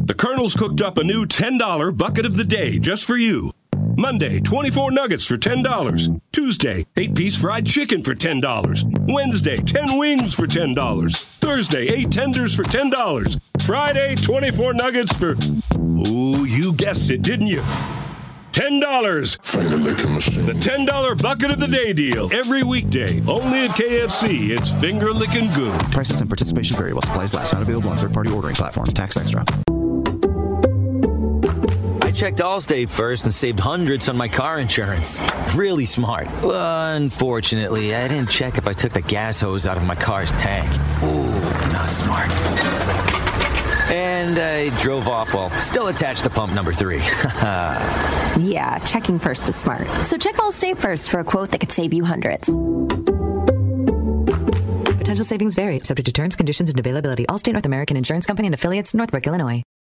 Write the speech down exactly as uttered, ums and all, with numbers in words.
The Colonel's cooked up a new ten dollar bucket of the day just for you. Monday, twenty-four nuggets for ten dollars. Tuesday, eight-piece fried chicken for ten dollars. Wednesday, ten wings for ten dollars. Thursday, eight tenders for ten dollars. Friday, twenty-four nuggets for... Ooh, you guessed it, didn't you? ten dollars. Finger licking machine. The ten dollar bucket of the day deal. Every weekday. Only at K F C. It's finger licking good. Prices and participation vary while supplies last. Not available on third-party ordering platforms. Tax extra. I checked Allstate first and saved hundreds on my car insurance. Really smart. Unfortunately, I didn't check if I took the gas hose out of my car's tank. Ooh, not smart. And I drove off while still attached to pump number three. Yeah, checking first is smart. So check Allstate first for a quote that could save you hundreds. Potential savings vary, subject to terms, conditions, and availability. Allstate North American Insurance Company and affiliates, Northbrook, Illinois.